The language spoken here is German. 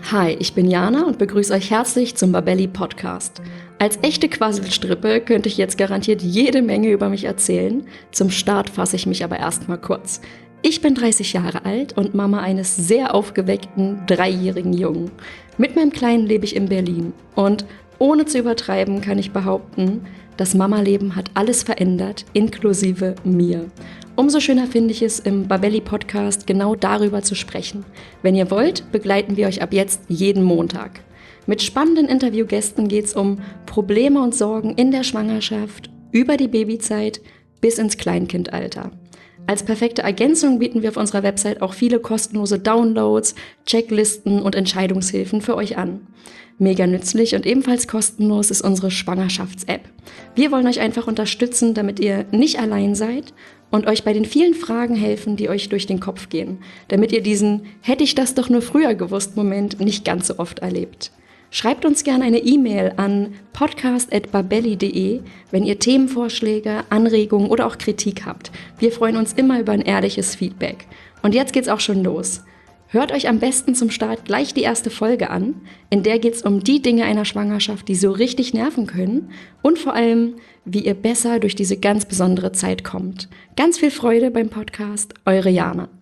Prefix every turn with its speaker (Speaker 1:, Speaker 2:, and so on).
Speaker 1: Hi, ich bin Jana und begrüße euch herzlich zum Babelli Podcast. Als echte Quasselstrippe könnte ich jetzt garantiert jede Menge über mich erzählen. Zum Start fasse ich mich aber erstmal kurz. Ich bin 30 Jahre alt und Mama eines sehr aufgeweckten 3-jährigen Jungen. Mit meinem Kleinen lebe ich in Berlin und ohne zu übertreiben kann ich behaupten, das Mama-Leben hat alles verändert, inklusive mir. Umso schöner finde ich es, im Babelli Podcast genau darüber zu sprechen. Wenn ihr wollt, begleiten wir euch ab jetzt jeden Montag. Mit spannenden Interviewgästen geht es um Probleme und Sorgen in der Schwangerschaft, über die Babyzeit bis ins Kleinkindalter. Als perfekte Ergänzung bieten wir auf unserer Website auch viele kostenlose Downloads, Checklisten und Entscheidungshilfen für euch an. Mega nützlich und ebenfalls kostenlos ist unsere Schwangerschafts-App. Wir wollen euch einfach unterstützen, damit ihr nicht allein seid und euch bei den vielen Fragen helfen, die euch durch den Kopf gehen, damit ihr diesen "Hätte ich das doch nur früher gewusst" Moment nicht ganz so oft erlebt. Schreibt uns gerne eine E-Mail an podcast@babelli.de, wenn ihr Themenvorschläge, Anregungen oder auch Kritik habt. Wir freuen uns immer über ein ehrliches Feedback. Und jetzt geht's auch schon los. Hört euch am besten zum Start gleich die erste Folge an. In der geht's um die Dinge einer Schwangerschaft, die so richtig nerven können und vor allem, wie ihr besser durch diese ganz besondere Zeit kommt. Ganz viel Freude beim Podcast, eure Jana.